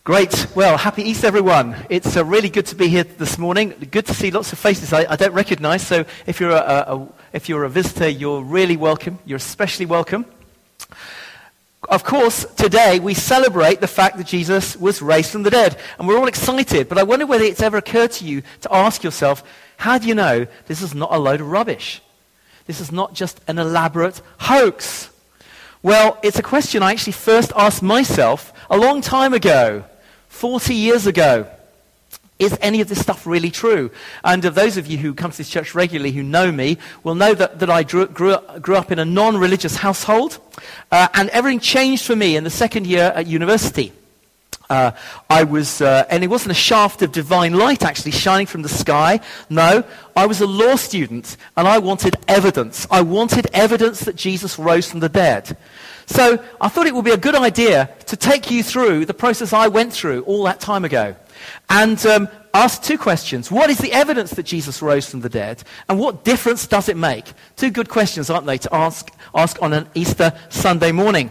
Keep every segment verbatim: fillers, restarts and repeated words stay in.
Great. Well, happy Easter, everyone. It's uh, really good to be here this morning. Good to see lots of faces I, I don't recognize. So if you're a, a, if you're a visitor, you're really welcome. You're especially welcome. Of course, today we celebrate the fact that Jesus was raised from the dead. And we're all excited. But I wonder whether it's ever occurred to you to ask yourself, how do you know this is not a load of rubbish? This is not just an elaborate hoax. Well, it's a question I actually first asked myself a long time ago. forty years ago. Is any of this stuff really true? And of those of you who come to this church regularly who know me will know that, that I grew, grew, up, grew up in a non-religious household, uh, and everything changed for me in the second year at university. Uh, I was, uh, and it wasn't a shaft of divine light actually shining from the sky. No, I was a law student, and I wanted evidence. I wanted evidence that Jesus rose from the dead. So I thought it would be a good idea to take you through the process I went through all that time ago, and um, ask two questions. What is the evidence that Jesus rose from the dead, and what difference does it make? Two good questions, aren't they, to ask, ask on an Easter Sunday morning.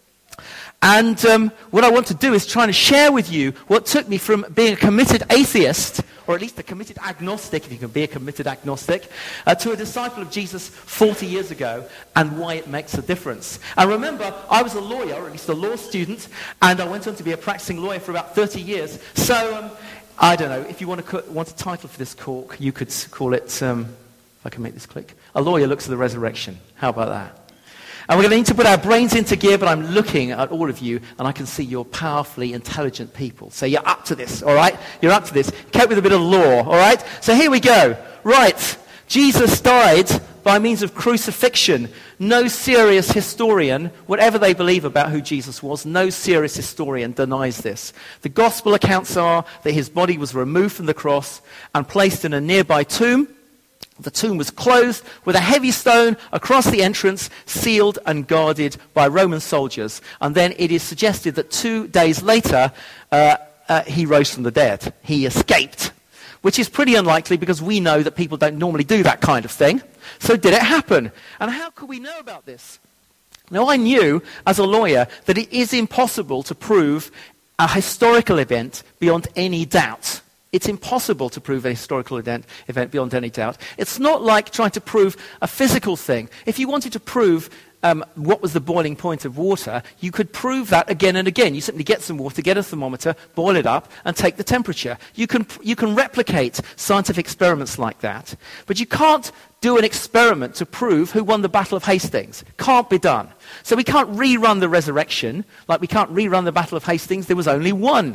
And um, what I want to do is try to share with you what took me from being a committed atheist, or at least a committed agnostic, if you can be a committed agnostic, uh, to a disciple of Jesus forty years ago, and why it makes a difference. And remember, I was a lawyer, or at least a law student, and I went on to be a practicing lawyer for about thirty years. So, um, I don't know, if you want, to co- want a title for this talk, you could call it, um, if I can make this click, A Lawyer Looks at the Resurrection. How about that? And we're going to need to put our brains into gear, but I'm looking at all of you, and I can see you're powerfully intelligent people. So you're up to this, all right? You're up to this. Cope with a bit of law, all right? So here we go. Right. Jesus died by means of crucifixion. No serious historian, whatever they believe about who Jesus was, no serious historian denies this. The gospel accounts are that his body was removed from the cross and placed in a nearby tomb. The tomb was closed with a heavy stone across the entrance, sealed and guarded by Roman soldiers. And then it is suggested that two days later, uh, uh, he rose from the dead. He escaped, which is pretty unlikely because we know that people don't normally do that kind of thing. So did it happen? And how could we know about this? Now, I knew as a lawyer that it is impossible to prove a historical event beyond any doubt. It's impossible to prove a historical event, event beyond any doubt. It's not like trying to prove a physical thing. If you wanted to prove um, what was the boiling point of water, you could prove that again and again. You simply get some water, get a thermometer, boil it up, and take the temperature. You can, you can replicate scientific experiments like that. But you can't do an experiment to prove who won the Battle of Hastings. Can't be done. So we can't rerun the resurrection, like we can't rerun the Battle of Hastings. There was only one.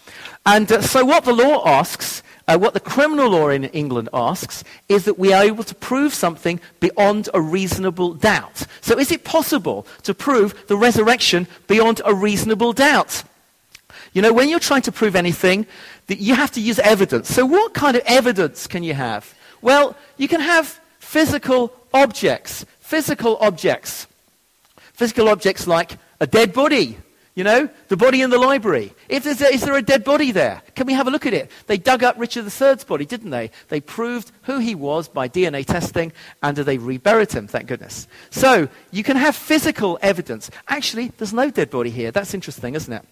And uh, so what the law asks, uh, what the criminal law in England asks, is that we are able to prove something beyond a reasonable doubt. So is it possible to prove the resurrection beyond a reasonable doubt? You know, when you're trying to prove anything, that you have to use evidence. So what kind of evidence can you have? Well, you can have physical objects. Physical objects. Physical objects like a dead body. You know, the body in the library. If there's a, is there a dead body there? Can we have a look at it? They dug up Richard the Third's body, didn't they? They proved who he was by D N A testing, and they reburied him, thank goodness. So, you can have physical evidence. Actually, there's no dead body here. That's interesting, isn't it?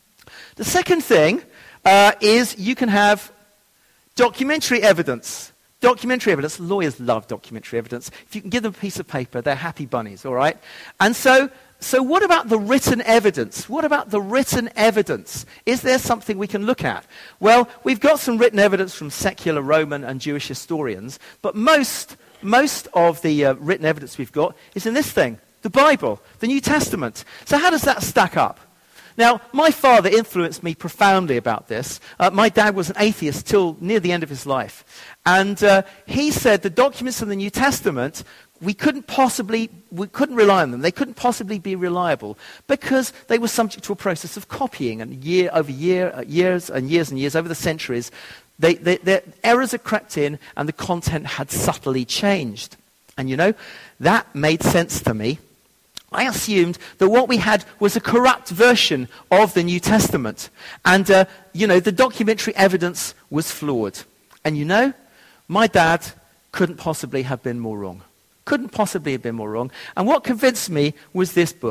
The second thing uh, is you can have documentary evidence. Documentary evidence. Lawyers love documentary evidence. If you can give them a piece of paper, they're happy bunnies, all right? And so... So what about the written evidence? What about the written evidence? Is there something we can look at? Well, we've got some written evidence from secular Roman and Jewish historians, but most, most of the uh, written evidence we've got is in this thing, the Bible, the New Testament. So how does that stack up? Now, my father influenced me profoundly about this. Uh, my dad was an atheist till near the end of his life. And uh, he said the documents in the New Testament, we couldn't possibly, we couldn't rely on them. They couldn't possibly be reliable because they were subject to a process of copying. And year over year, uh, years and years and years, over the centuries, they, they, their errors had crept in and the content had subtly changed. And you know, that made sense to me. I assumed that what we had was a corrupt version of the New Testament. And, uh, you know, the documentary evidence was flawed. And you know, my dad couldn't possibly have been more wrong. Couldn't possibly have been more wrong. And what convinced me was this book.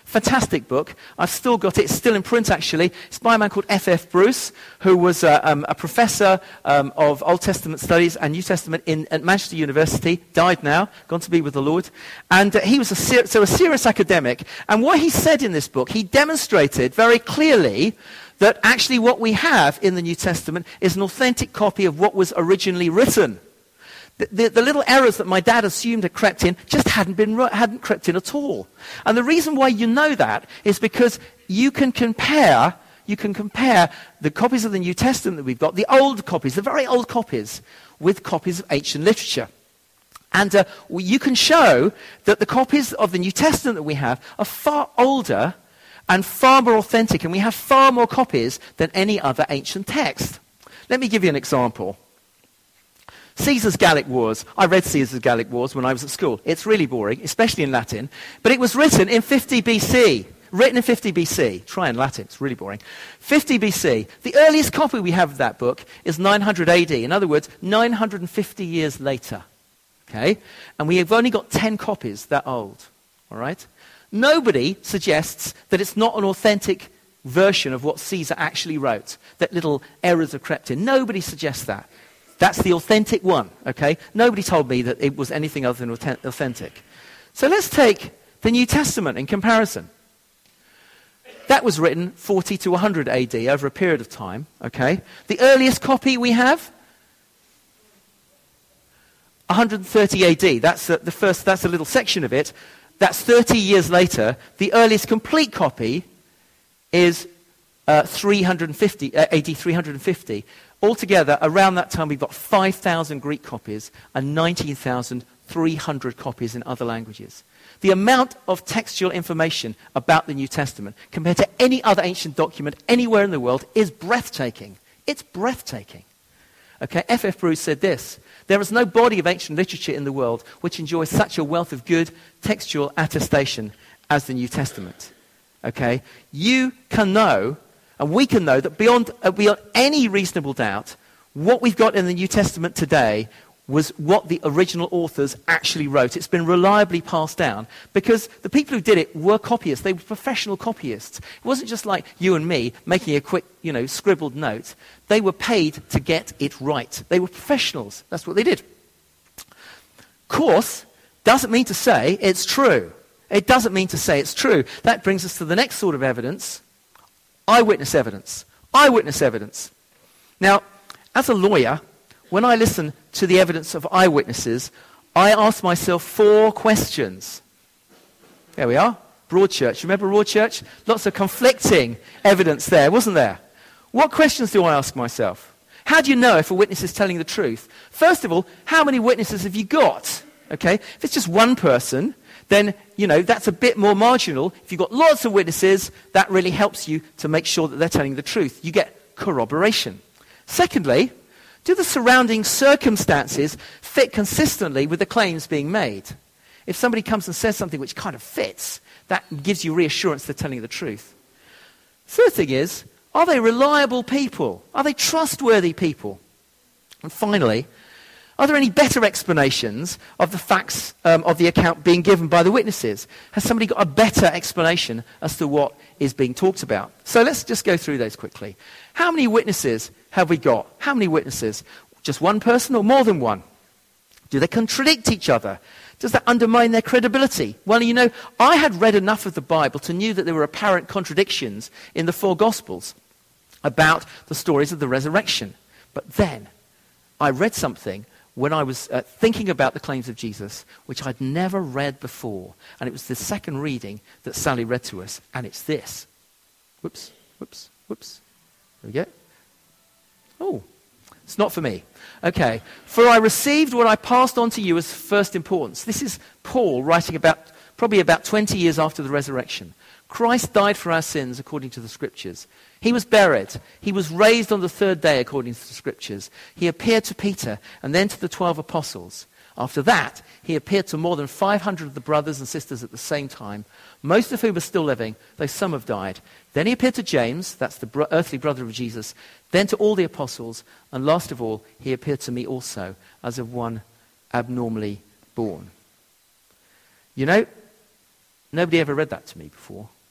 Fantastic book. I've still got it. It's still in print, actually. It's by a man called F F Bruce, who was uh, um, a professor um, of Old Testament studies and New Testament in, at Manchester University. Died now, gone to be with the Lord. And uh, he was a, ser- so a serious academic. And what he said in this book, he demonstrated very clearly that actually what we have in the New Testament is an authentic copy of what was originally written. The, the, the little errors that my dad assumed had crept in just hadn't been hadn't crept in at all. And the reason why you know that is because you can compare you can compare the copies of the New Testament that we've got, the old copies, the very old copies, with copies of ancient literature. And uh, you can show that the copies of the New Testament that we have are far older and far more authentic, and we have far more copies than any other ancient text. Let me give you an example. Caesar's Gallic Wars. I read Caesar's Gallic Wars when I was at school. It's really boring, especially in Latin. But it was written in fifty B C. Written in fifty B C. Try in Latin, it's really boring. fifty B C. The earliest copy we have of that book is nine hundred A D. In other words, nine hundred fifty years later. Okay? And we have only got ten copies that old. All right? Nobody suggests that it's not an authentic version of what Caesar actually wrote, that little errors have crept in. Nobody suggests that. That's the authentic one, okay? Nobody told me that it was anything other than authentic. So let's take the New Testament in comparison. That was written forty to one hundred A D over a period of time, okay? The earliest copy we have, one hundred thirty A D. That's a, the first. That's a little section of it. That's thirty years later. The earliest complete copy is uh, three hundred fifty, uh, A D three hundred fifty. Altogether, around that time, we've got five thousand Greek copies and nineteen thousand three hundred copies in other languages. The amount of textual information about the New Testament compared to any other ancient document anywhere in the world is breathtaking. It's breathtaking. Okay, F F Bruce said this: there is no body of ancient literature in the world which enjoys such a wealth of good textual attestation as the New Testament. Okay, you can know, and we can know, that beyond, uh, beyond any reasonable doubt, what we've got in the New Testament today was what the original authors actually wrote. It's been reliably passed down because the people who did it were copyists. They were professional copyists. It wasn't just like you and me making a quick, you know, scribbled note. They were paid to get it right. They were professionals. That's what they did. Of course, doesn't mean to say it's true. It doesn't mean to say it's true. That brings us to the next sort of evidence: eyewitness evidence. Eyewitness evidence. Now, as a lawyer, when I listen to the evidence of eyewitnesses, I ask myself four questions. There we are. Broadchurch. Remember Broadchurch? Lots of conflicting evidence there, wasn't there? What questions do I ask myself? How do you know if a witness is telling the truth? First of all, how many witnesses have you got? Okay? If it's just one person, then, you know, that's a bit more marginal. If you've got lots of witnesses, that really helps you to make sure that they're telling the truth. You get corroboration. Secondly, do the surrounding circumstances fit consistently with the claims being made? If somebody comes and says something which kind of fits, that gives you reassurance they're telling the truth. Third thing is, are they reliable people? Are they trustworthy people? And finally, are there any better explanations of the facts um, of the account being given by the witnesses? Has somebody got a better explanation as to what is being talked about? So let's just go through those quickly. How many witnesses have we got? How many witnesses? Just one person or more than one? Do they contradict each other? Does that undermine their credibility? Well, you know, I had read enough of the Bible to know that there were apparent contradictions in the four Gospels about the stories of the resurrection. But then I read something when I was uh, thinking about the claims of Jesus, which I'd never read before. And it was the second reading that Sally read to us. And it's this. Whoops, whoops, whoops. There we go. Oh, it's not for me. Okay. For I received what I passed on to you as first importance. This is Paul writing about, probably about twenty years after the resurrection. Christ died for our sins according to the Scriptures. He was buried. He was raised on the third day according to the Scriptures. He appeared to Peter and then to the twelve apostles. After that, he appeared to more than five hundred of the brothers and sisters at the same time, most of whom are still living, though some have died. Then he appeared to James, that's the bro- earthly brother of Jesus, then to all the apostles, and last of all, he appeared to me also as of one abnormally born. You know, nobody ever read that to me before.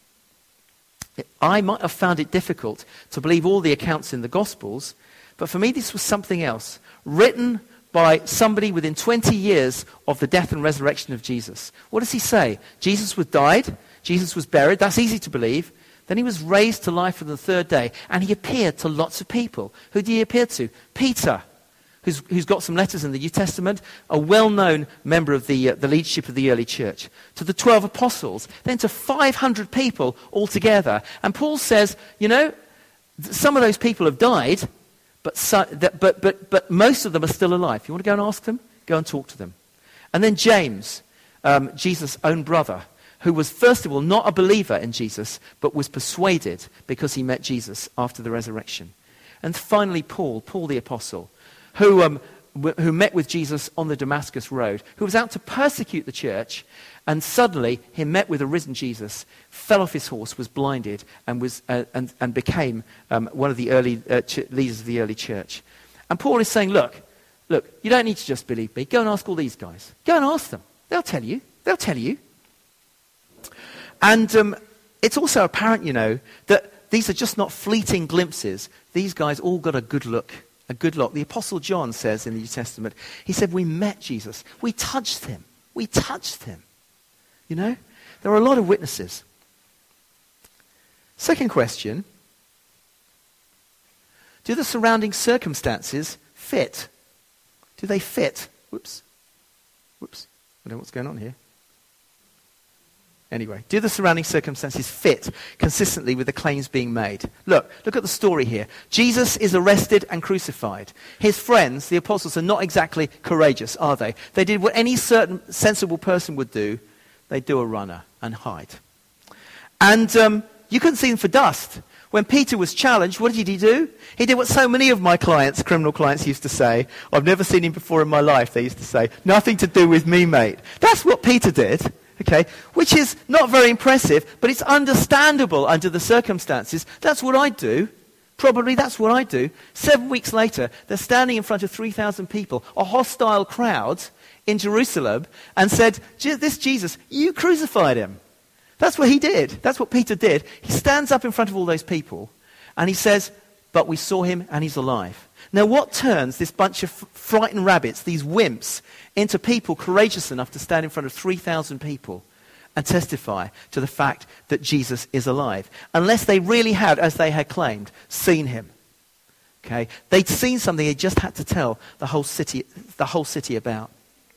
I might have found it difficult to believe all the accounts in the Gospels, but for me this was something else, written by somebody within twenty years of the death and resurrection of Jesus. What does he say? Jesus was died, Jesus was buried, that's easy to believe. Then he was raised to life on the third day, and he appeared to lots of people. Who did he appear to? Peter, who's, who's got some letters in the New Testament, a well-known member of the, uh, the leadership of the early church, to the twelve apostles, then to five hundred people altogether. And Paul says, you know, some of those people have died, but, so, that, but, but, but most of them are still alive. You want to go and ask them? Go and talk to them. And then James, um, Jesus' own brother, who was, first of all, not a believer in Jesus, but was persuaded because he met Jesus after the resurrection. And finally, Paul, Paul the apostle, who, um, w- who met with Jesus on the Damascus road, who was out to persecute the church, and suddenly he met with a risen Jesus, fell off his horse, was blinded, and, was, uh, and, and became um, one of the early uh, ch- leaders of the early church. And Paul is saying, look, look, you don't need to just believe me. Go and ask all these guys. Go and ask them. They'll tell you. They'll tell you. And um, it's also apparent, you know, that these are just not fleeting glimpses. These guys all got a good look, a good look. The Apostle John says in the New Testament, he said, we met Jesus. We touched him. We touched him. You know, there are a lot of witnesses. Second question, do the surrounding circumstances fit? Do they fit? Whoops. Whoops. I don't know what's going on here. Anyway, do the surrounding circumstances fit consistently with the claims being made? Look, look at the story here. Jesus is arrested and crucified. His friends, the apostles, are not exactly courageous, are they? They did what any certain sensible person would do. They do a runner and hide. And um, you couldn't see them for dust. When Peter was challenged, what did he do? He did what so many of my clients, criminal clients, used to say. I've never seen him before in my life, they used to say. Nothing to do with me, mate. That's what Peter did. Okay, which is not very impressive, but it's understandable under the circumstances. That's what I'd do. Probably that's what I'd do. Seven weeks later, they're standing in front of three thousand people, a hostile crowd in Jerusalem, and said, this Jesus, you crucified him. That's what he did. That's what Peter did. He stands up in front of all those people, and he says, but we saw him, and he's alive. Now, what turns this bunch of frightened rabbits, these wimps, into people courageous enough to stand in front of three thousand people and testify to the fact that Jesus is alive? Unless they really had, as they had claimed, seen him. Okay? They'd seen something they just had to tell the whole city, the whole city about.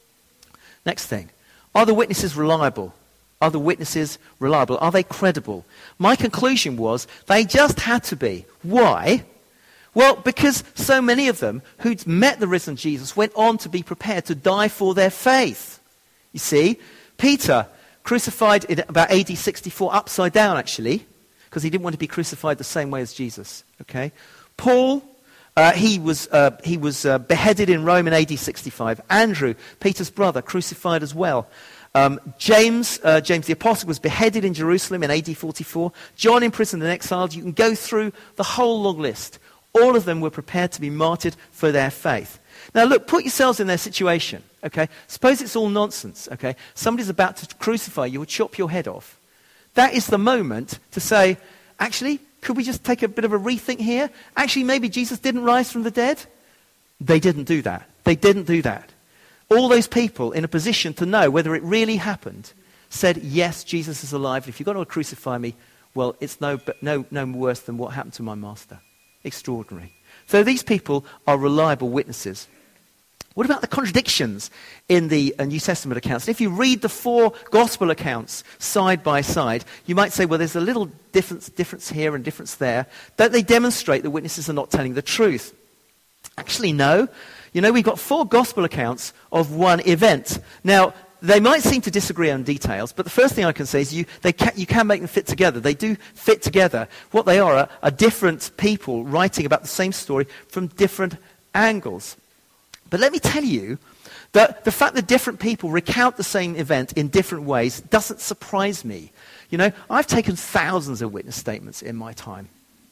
Next thing. Are the witnesses reliable? Are the witnesses reliable? Are they credible? My conclusion was they just had to be. Why? Well, because so many of them who'd met the risen Jesus went on to be prepared to die for their faith. You see, Peter, crucified in about A D sixty-four, upside down actually, because he didn't want to be crucified the same way as Jesus. Okay, Paul, uh, he was uh, he was uh, beheaded in Rome in A D sixty-five. Andrew, Peter's brother, crucified as well. Um, James, uh, James the Apostle, was beheaded in Jerusalem in A D forty-four. John imprisoned and exiled. You can go through the whole long list. All of them were prepared to be martyred for their faith. Now look, put yourselves in their situation, okay? Suppose it's all nonsense, okay? Somebody's about to crucify you or chop your head off. That is the moment to say, actually, could we just take a bit of a rethink here? Actually, maybe Jesus didn't rise from the dead? They didn't do that. They didn't do that. All those people in a position to know whether it really happened said, yes, Jesus is alive. If you're going to crucify me, well, it's no, no, no worse than what happened to my master. Extraordinary. So these people are reliable witnesses. What about the contradictions in the uh, New Testament accounts? If you read the four gospel accounts side by side, you might say, well, there's a little difference, difference here and difference there. Don't they demonstrate the witnesses are not telling the truth? Actually, no. You know, we've got four gospel accounts of one event. Now, they might seem to disagree on details, but the first thing I can say is you, they can, you can make them fit together. They do fit together. What they are, are are different people writing about the same story from different angles. But let me tell you that the fact that different people recount the same event in different ways doesn't surprise me. You know, I've taken thousands of witness statements in my time.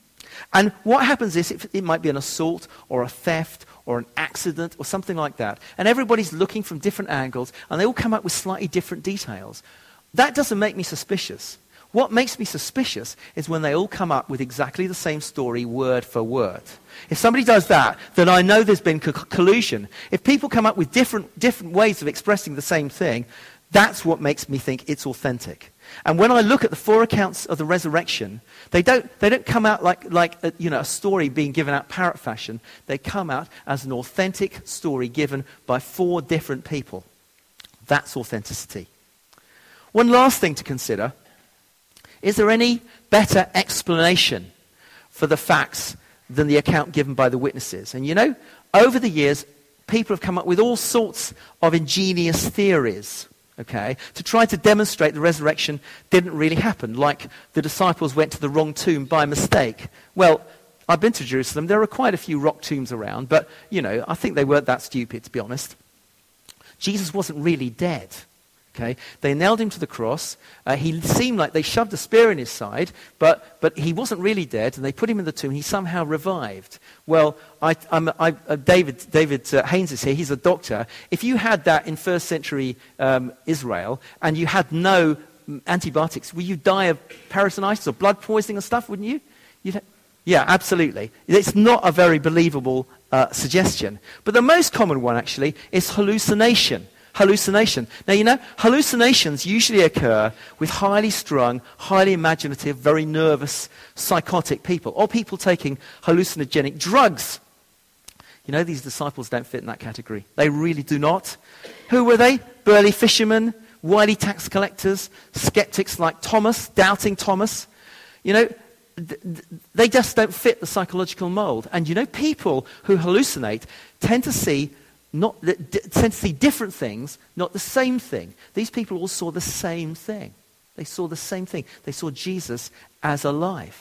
And what happens is it, it might be an assault or a theft or an accident or something like that. And everybody's looking from different angles and they all come up with slightly different details. That doesn't make me suspicious. What makes me suspicious is when they all come up with exactly the same story, word for word. If somebody does that, then I know there's been co- collusion. If people come up with different, different ways of expressing the same thing, that's what makes me think it's authentic. And when I look at the four accounts of the resurrection, they don't, they don't come out like, like a, you know, a story being given out parrot fashion. They come out as an authentic story given by four different people. That's authenticity. One last thing to consider. Is there any better explanation for the facts than the account given by the witnesses? And you know, over the years, people have come up with all sorts of ingenious theories, okay, to try to demonstrate the resurrection didn't really happen, like the disciples went to the wrong tomb by mistake. Well, I've been to Jerusalem. There are quite a few rock tombs around, but, you know, I think they weren't that stupid, to be honest. Jesus wasn't really dead. Okay. They nailed him to the cross. Uh, he seemed like they shoved a spear in his side, but, but he wasn't really dead, and they put him in the tomb. He somehow revived. Well, I, I'm, I, uh, David, David uh, Haynes is here. He's a doctor. If you had that in first century um, Israel, and you had no antibiotics, would you die of peritonitis or blood poisoning and stuff, wouldn't you? You'd ha- yeah, absolutely. It's not a very believable uh, suggestion. But the most common one, actually, is hallucination. Hallucination. Now, you know, hallucinations usually occur with highly strung, highly imaginative, very nervous, psychotic people, or people taking hallucinogenic drugs. You know, these disciples don't fit in that category. They really do not. Who were they? Burly fishermen, wily tax collectors, skeptics like Thomas, doubting Thomas. You know, th- th- they just don't fit the psychological mold. And you know, people who hallucinate tend to see Not d- tend to see different things, not the same thing. These people all saw the same thing. They saw the same thing. They saw Jesus as alive.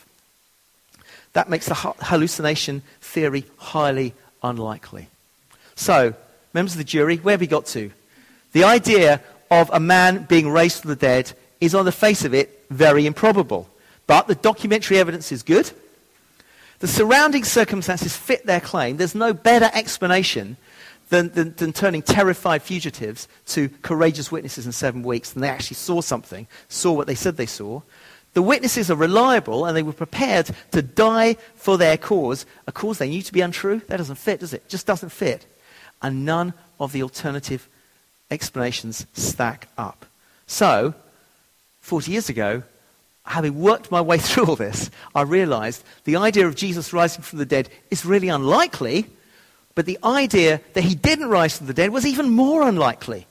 That makes the ha- hallucination theory highly unlikely. So, members of the jury, where have we got to? The idea of a man being raised from the dead is, on the face of it, very improbable. But the documentary evidence is good. The surrounding circumstances fit their claim. There's no better explanation Than, than, than turning terrified fugitives to courageous witnesses in seven weeks. And they actually saw something, saw what they said they saw. The witnesses are reliable, and they were prepared to die for their cause, a cause they knew to be untrue. That doesn't fit, does it? It just doesn't fit. And none of the alternative explanations stack up. So, forty years ago, having worked my way through all this, I realized the idea of Jesus rising from the dead is really unlikely. But the idea that he didn't rise from the dead was even more unlikely.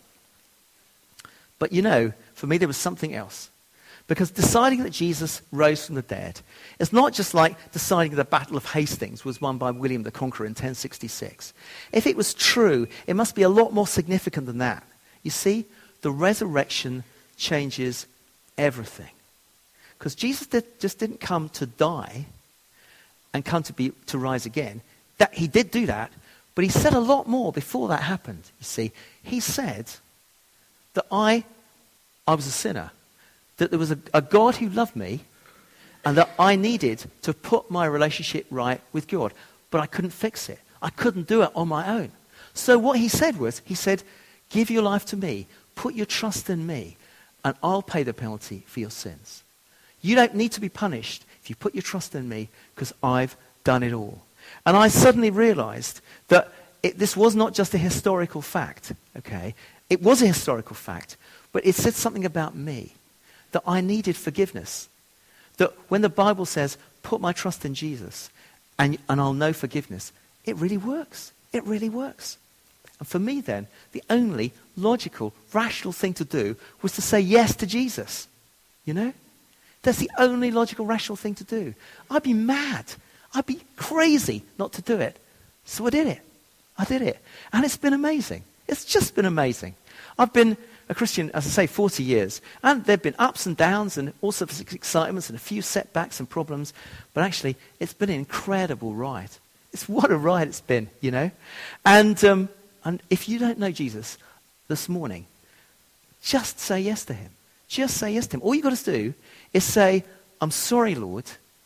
But you know, for me there was something else. Because deciding that Jesus rose from the dead is not just like deciding the Battle of Hastings was won by William the Conqueror in ten sixty-six. If it was true, it must be a lot more significant than that. You see, the resurrection changes everything. Because Jesus did, just didn't come to die and come to be to rise again. That, he did do that. But he said a lot more before that happened, you see. He said that I, I was a sinner, that there was a, a God who loved me, and that I needed to put my relationship right with God. But I couldn't fix it. I couldn't do it on my own. So what he said was, he said, give your life to me, put your trust in me, and I'll pay the penalty for your sins. You don't need to be punished if you put your trust in me, because I've done it all. And I suddenly realized that it, this was not just a historical fact, okay? It was a historical fact, but it said something about me, that I needed forgiveness. That when the Bible says, put my trust in Jesus and, and I'll know forgiveness, it really works. It really works. And for me then, the only logical, rational thing to do was to say yes to Jesus. You know? That's the only logical, rational thing to do. I'd be mad. I'd be crazy not to do it. So I did it. I did it. And it's been amazing. It's just been amazing. I've been a Christian, as I say, forty years. And there have been ups and downs and all sorts of excitements and a few setbacks and problems. But actually, it's been an incredible ride. It's what a ride it's been, you know. And, um, and if you don't know Jesus this morning, just say yes to him. Just say yes to him. All you've got to do is say, I'm sorry, Lord.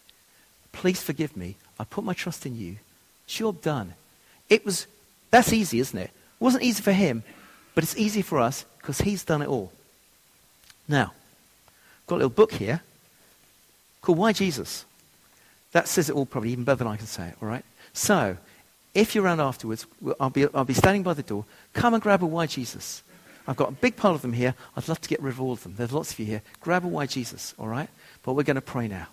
Please forgive me. I put my trust in you. Job done. It was, that's easy, isn't it? It wasn't easy for him, but it's easy for us because he's done it all. Now, I've got a little book here. called Why Jesus? That says it all probably even better than I can say it, all right? So, if you're around afterwards, I'll be, I'll be standing by the door. Come and grab a Why Jesus. I've got a big pile of them here. I'd love to get rid of all of them. There's lots of you here. Grab a Why Jesus, all right? But we're going to pray now.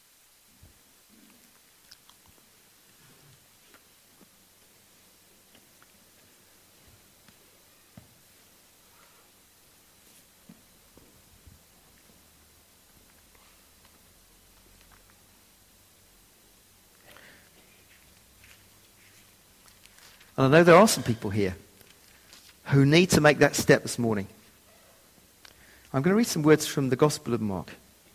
And I know there are some people here who need to make that step this morning. I'm going to read some words from the Gospel of Mark.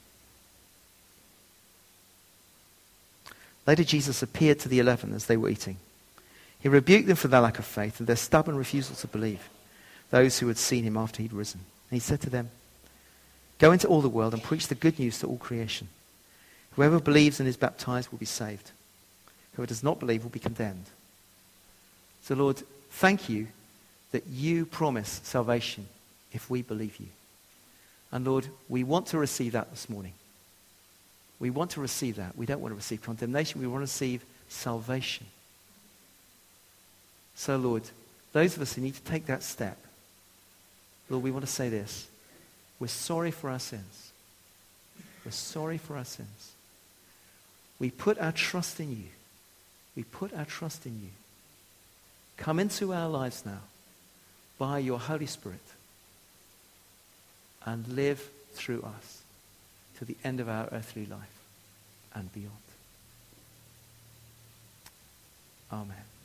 Later, Jesus appeared to the eleven as they were eating. He rebuked them for their lack of faith and their stubborn refusal to believe, those who had seen him after he'd risen. And he said to them, "Go into all the world and preach the good news to all creation. Whoever believes and is baptized will be saved. Whoever does not believe will be condemned." So, Lord, thank you that you promise salvation if we believe you. And, Lord, we want to receive that this morning. We want to receive that. We don't want to receive condemnation. We want to receive salvation. So, Lord, those of us who need to take that step, Lord, we want to say this. We're sorry for our sins. We're sorry for our sins. We put our trust in you. We put our trust in you. Come into our lives now by your Holy Spirit and live through us to the end of our earthly life and beyond. Amen.